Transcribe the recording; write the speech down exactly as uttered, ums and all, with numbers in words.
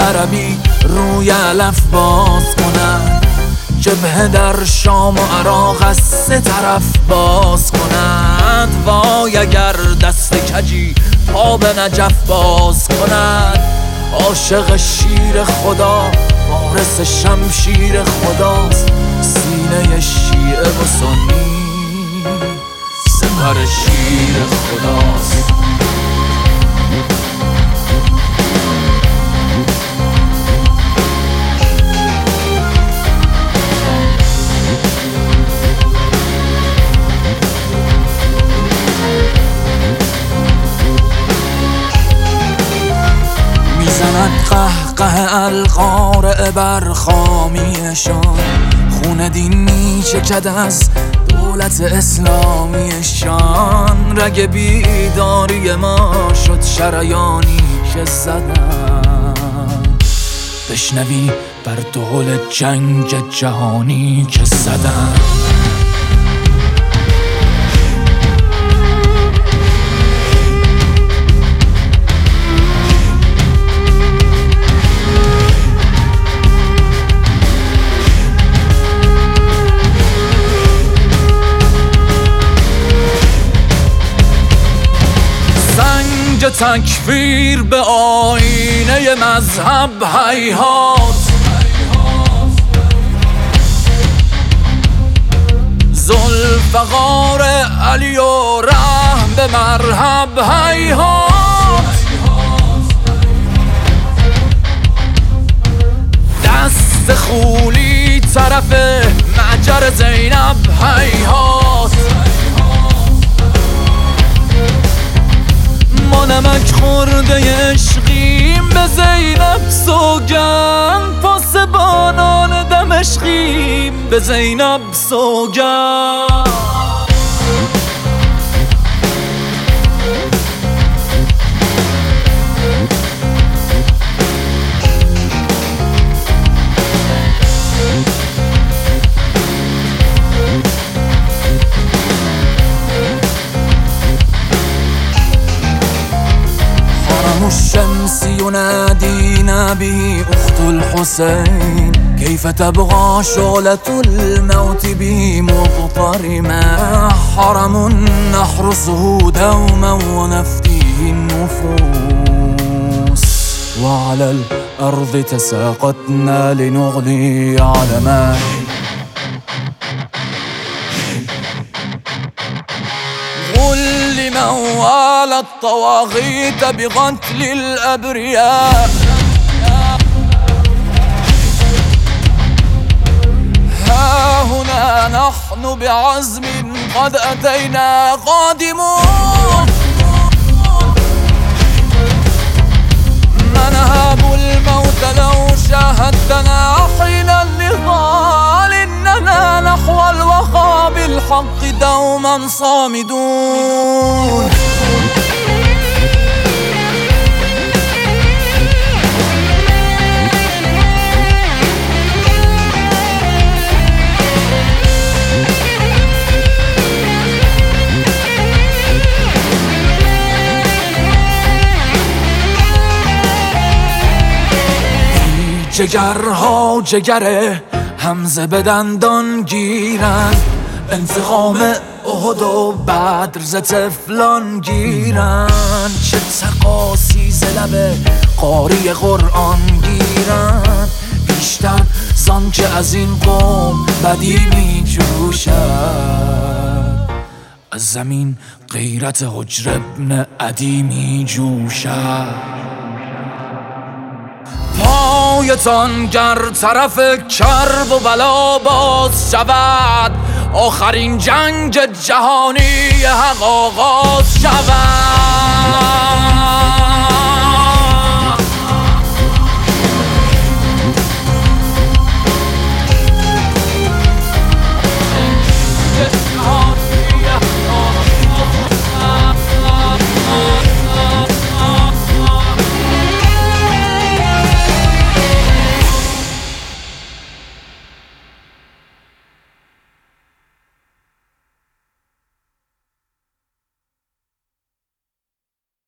عربی روی علف باز کنن، جبهه در شام و عراق از سه طرف باز کند. وای اگر دست کجی پا به نجف باز کند. عاشق شیر خدا وارث شمشیر خداست، سینه شیعه و سنی سپر شیر خداست. میزند قهقه القارع بر خامیشان، خون دین میچکد از دولت اسلامیشان. رگ بیداری ما شد شریانی که زدن، بشنوی بر دول جنگ جهانی که زدن. تکفیر به آینه مذهب هیهات، ذوالفقار علی و رحم به مرحب هیهات. دست خولی طرف معجر زینب هیهات. ما نمک خورده عشقیم به زینب سوگند، پاسبانان دمشقیم به زینب سوگند. الشمس ينادينا به أخت الحسين، كيف تبغى شعلة الموت به مضطرما. حرم نحرسه دوما ونفديه النفوس، وعلى الأرض تساقطنا لنغلي علما. من والى الطواغيت بقتل الأبرياء، ها هنا نحن بعزم قد أتينا قادمون. ننهب الموت لو شاهدتنا حين النضال، إننا نحو الوفاء بالحق دوما صامدون. جگرها جگر حمزه به دندان گیرن، انتقام احد و بدر ز طفلان گیرن. چه تقاسی ز لب قاری قرآن گیرن، بیشتر زان که از این قوم بدی می جوشد. از زمین غیرت حجر ابن عدی می جوشد. پایتان گر طرف کرب و بلا باز شود، آخرین جنگ جهانی حق آغاز شود.